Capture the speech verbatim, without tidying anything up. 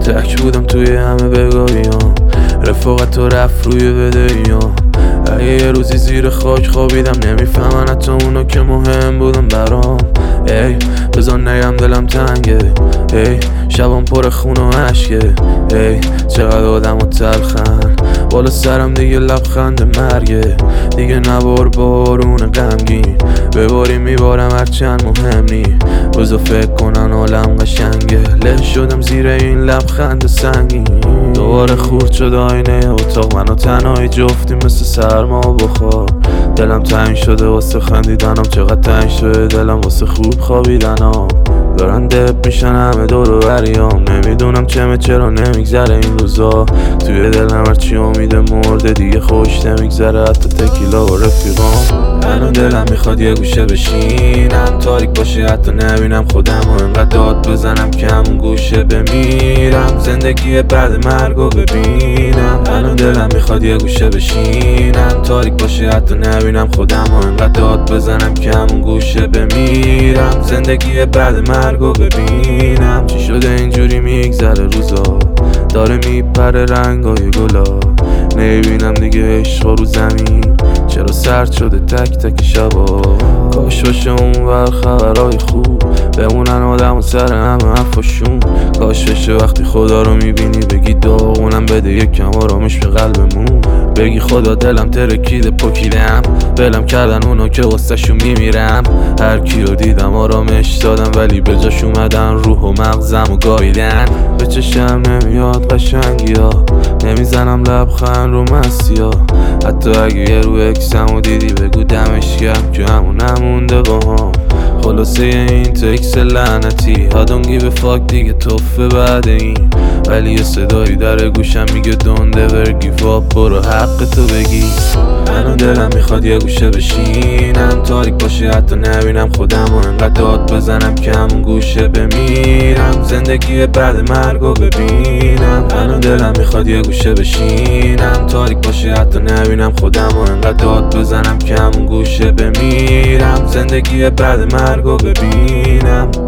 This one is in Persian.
تک بودم توی همه بگاهیام، رفاقت و رفت روی بدهیام. اگه یه روزی زیر خاک خوابیدم نمیفهمن حتی اونا که مهم بودن برام. ای بذار نگم دلم تنگه، ای شبام پر خون و عشقه، ای چقدر آدم و تلخن بالا سرم دیگه لبخند مرگه. دیگه نبار بارون غمگین بباری میبارم هرچند مهم نی. بذار فکر کنن عالم قشنگه، له شدم زیر این لبخند سنگین. دوباره خورد شد آینه اتاق، من و تنهایی جفتیم مثل سرما و بخار. دلم تنگ شده واسه خندیدنم، چقدر تنگ شده دلم واسه خوب خوابیدنم. دارن دب میشن همه دور و بریام، نمیدونم چمه چرا نمیگذره این روزا. توی دلم هرچی امیده مرده دیگه خوش نمیگذره حتی تکیلا و رفیقام. الان دلم میخواد یه گوشه بشینم، تاریک باشه حتی نبینم خودم و انقدر داد بزنم که همون گوشه بمیرم. زندگی بعد مرگو ببینم. الان دلم میخواد یه گوشه بشینم، تاریک باشه حتی نبینم خودم و انقدر داد بزنم که همون گوشه بمیرم. زندگی بعد مرگو ببینم. چی شده اینجوری میگذره روزا، داره میپره رنگای گلا. نمیبینم دیگه عشقا رو زمین، چرا سرد شده تک تک شبا. کاش باشه اونور خبرهای خوب بمونن آدم و سر همه حرفاشون. کاش بشه وقتی خدا رو میبینی بگی داغونم بده یکم آرامش به قلبمون. بگی خدا دلم ترکیده پکیدم، بلم کردن اونا که واسه شون میمیرم. هر کی رو دیدم آرامش دادم ولی به جاش اومدن روح و مغزم و گاییدن. به چشم نمیاد قشنگی ها، نمیزنم لبخند رو مستی ها. حتی اگه یه رو اکسم و دیدی بگو دمش گرم که همون نمونده با هم. خلاصه این تکس لعنتی I don't give a fuck دیگه توفه بعد این. ولی یه صدایی در گوشم میگه don't ever give up، برو حق تو بگی. الان دلم میخواد یه گوشه بشینم، تاریک باشه حتی نبینم خودم و انقدر داد بزنم که همون گوشه بمیرم. زندگی بعد مرگو ببینم. الان دلم میخواد یه گوشه بشینم، تاریک باشه حتی نبینم خودم و انقدر داد بزنم که همون گوشه بمیرم. زندگی بعد مرگو ببینم.